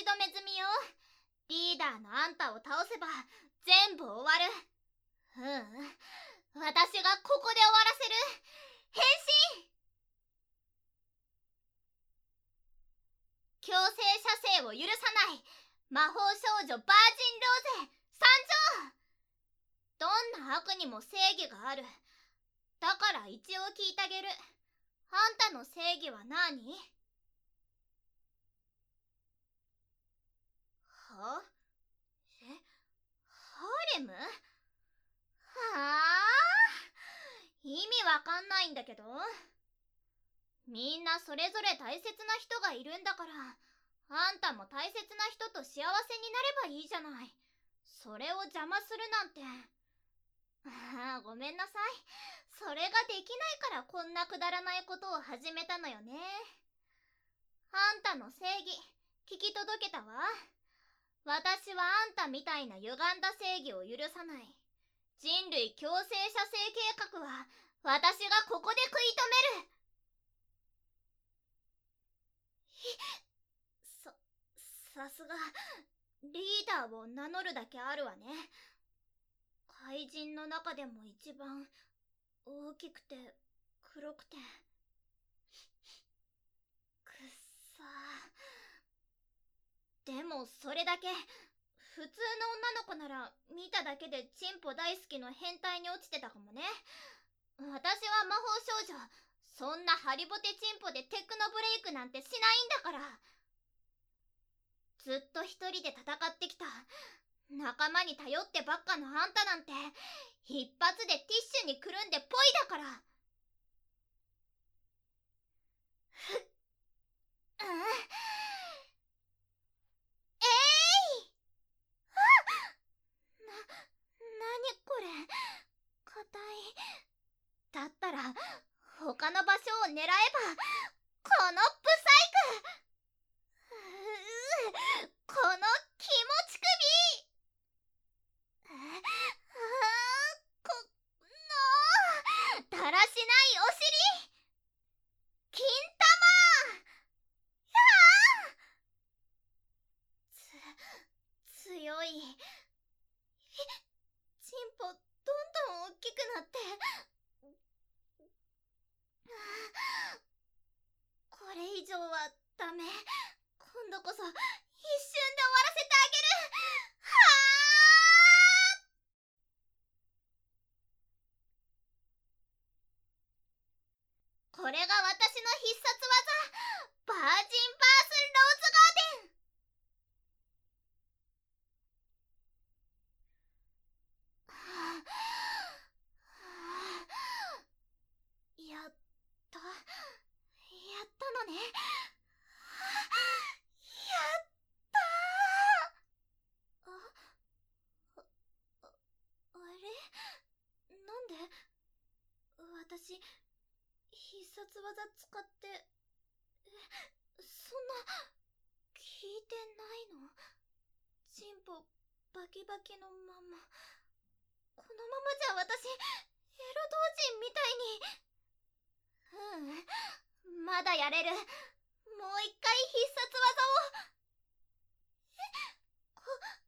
止め済みよ。リーダーのあんたを倒せば全部終わる。私がここで終わらせる。変身。強制射精を許さない魔法少女バージンローゼ参上。どんな悪にも正義がある。だから一応聞いてあげる。あんたの正義は何？は？ハーレム？はあ？意味わかんないんだけど。みんなそれぞれ大切な人がいるんだから、あんたも大切な人と幸せになればいいじゃない。それを邪魔するなんて。ごめんなさい。それができないからこんなくだらないことを始めたのよね。あんたの正義、聞き届けたわ。私はあんたみたいな歪んだ正義を許さない。人類共生射精計画は私がここで食い止める。さすがリーダーを名乗るだけあるわね。怪人の中でも一番大きくて黒くて。くっさー。でもそれだけ。普通の女の子なら見ただけでチンポ大好きの変態に落ちてたかもね。私は魔法少女。そんなハリボテチンポでテクノブレイクなんてしないんだから。ずっと一人で戦ってきた。仲間に頼ってばっかのあんたなんて一発でティッシュにくるんでポイだから。なにこれ、硬い。だったら他の場所を狙えば。このブサイク。この気持ち首。このだらしないお尻。金玉。強い。チンポどんどん大きくなって。これ以上はダメ。今度こそ一瞬で終わらせてあげる。はあ。これが私の必殺技、バージンバースローズガーデン。やったのね。やったー。あれ、なんで私必殺技使って。そんな聞いてないの？チンポバキバキのまま。このままじゃ私エロ同人みたいに。まだやれる。もう一回必殺技を。